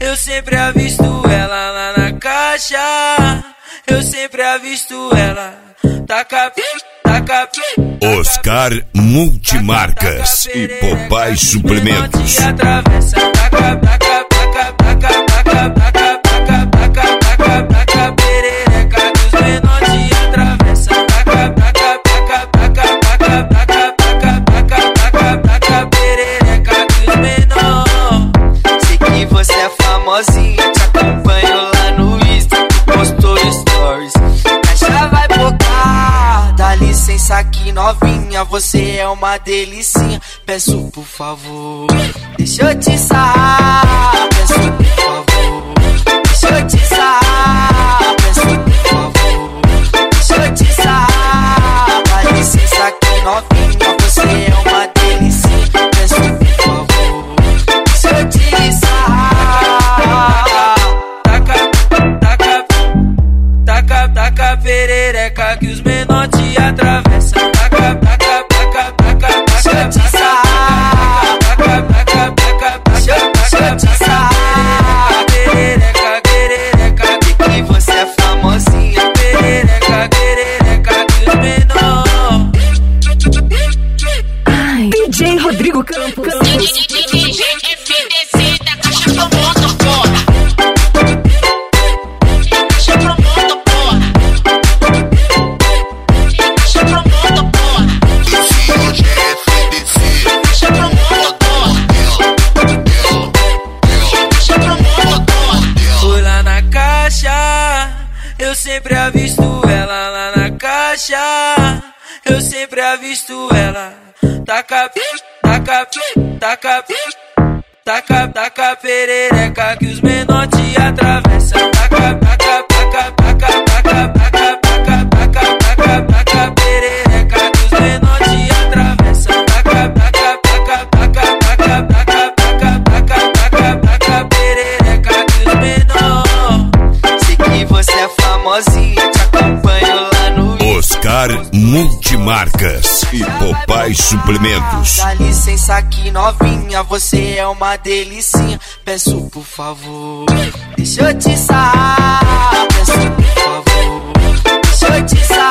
Eu sempre avisto ela lá na caixa. Eu sempre avisto ela. Taca, taca. Oscar Multimarcas e Popeye Suplementos. Atravessa, taca, taca, taca, taca, taca, taca, taca, taca, taca, taca, perereca que os menor te atravessa. Taca, taca, taca, taca, taca, taca, taca, taca, taca, taca, perereca que os menor. Sei que você é famosinha, te acompanho lá no Insta, postou stories. Já vai bocar, dá licença aqui novinha, você é uma delicinha. Peço por favor, deixa eu te sarrar. Peço por favor, deixa eu te sarrar. Peço por favor, deixa eu te sarrar. Dá licença aqui novinha, você é uma delicinha. Peço por favor, deixa eu te sarrar. Taca, perereca que os menor te atravessa. Taca, taca, taca, taca, deixa eu te sarrar. taca, taca, taca, Deixa eu te sarrar. perereca, perereca Que você é famosinha. perereca, perereca que os menor. DJ Rodrigo Campos. DJ FDC da Caixa Promotor, porra. Caixa Promotor, porra. Caixa Promotor, porra. Caixa Promotor, porra. Caixa Promotor, porra. Fui lá na caixa, eu sempre avisto ela lá na caixa. Eu sempre avisto ela. Taca, taca, taca, taca, taca, perereca que os menor te atravessa. Taca, taca, taca, taca, taca, taca, taca, taca, taca, taca, perereca que os menor te atravessa. Taca, taca, taca, taca, taca, taca, taca, taca, taca, taca, perereca que os menor. Sei que você é famosinha, te acompanho lá no Oscar Multimarcas e Popeye Suplementos. Dá licença aqui novinha, você é uma delicinha. Peço por favor, deixa eu te sarrar. Peço por favor, deixa eu te sarrar.